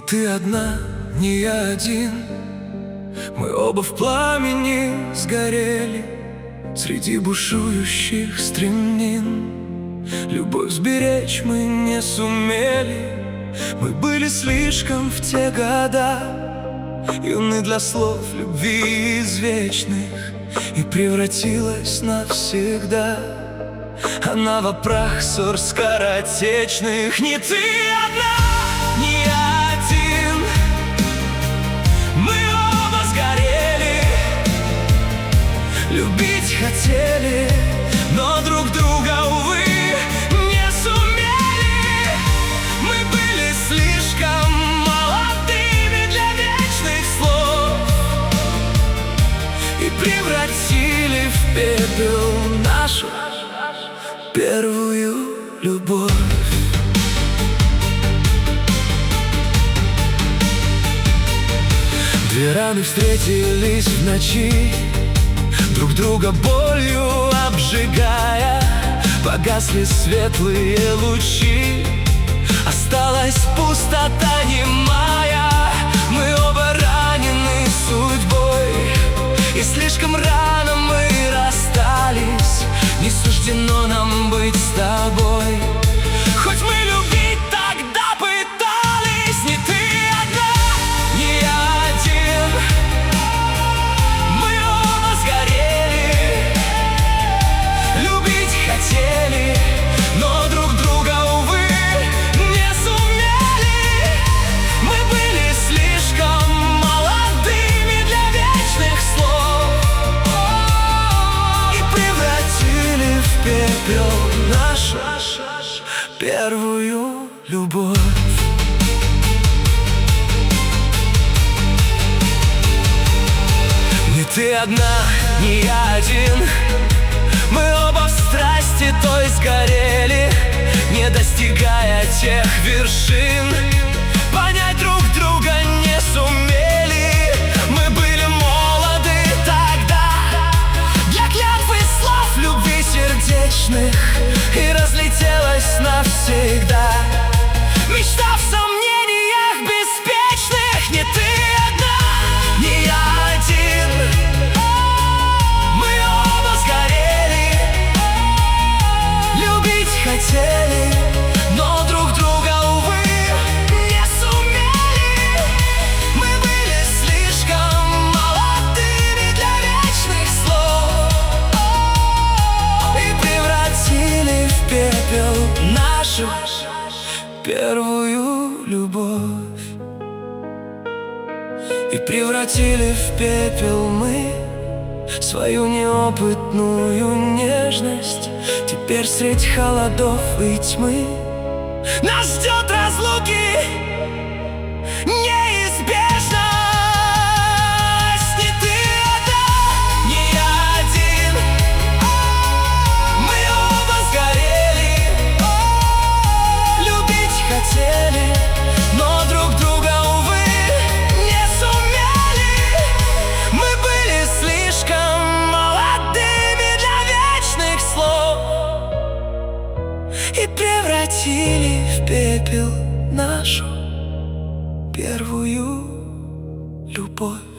ты одна, не я один. Мы оба в пламени сгорели среди бушующих стремнин. Любовь сберечь мы не сумели. Мы были слишком в те года юны для слов любви извечных, и превратилась навсегда она во прах ссор скоротечных. Не ты одна, не я один. Мы оба сгорели, любить хотели, но друг друга, увы, не сумели. Мы были слишком молодыми для вечных слов и превратили в пепел нашу первую любовь. Две раны встретились в ночи, друг друга болью обжигая. Погасли светлые лучи, осталась пустота немая. Мы оба ранены судьбой, и слишком рано мы расстались. Не суждено нам быть с тобой, хоть мы любить тогда пытались. Не ты одна, не я один. Мы оба сгорели, любить хотели, но друг друга, увы, не сумели. Мы были слишком молодыми для вечных слов и превратили в пепел нашу первую любовь. Не ты одна, не я один. Мы оба в страсти той сгорели, не достигая тех вершин. Понять друг друга не сумели. Мы были молоды тогда для клятв и слов любви сердечных, и разлетелась навсегда мечта в сомнениях беспечных. Не ты одна, не я один. Мы оба сгорели, любить хотели, но друг друга, увы, не сумели. Мы были слишком молодыми для вечных слов и превратили в пепел нашу первую любовь. И превратили в пепел мы свою неопытную нежность. Теперь средь холодов и тьмы нас ждет разлуки неизбежность. Не ты одна, не я один. Мы оба сгорели, любить хотели, но друг друга, увы, не сумели. Мы были слишком молодыми для вечных слов и превратили в пепел нашу первую любовь.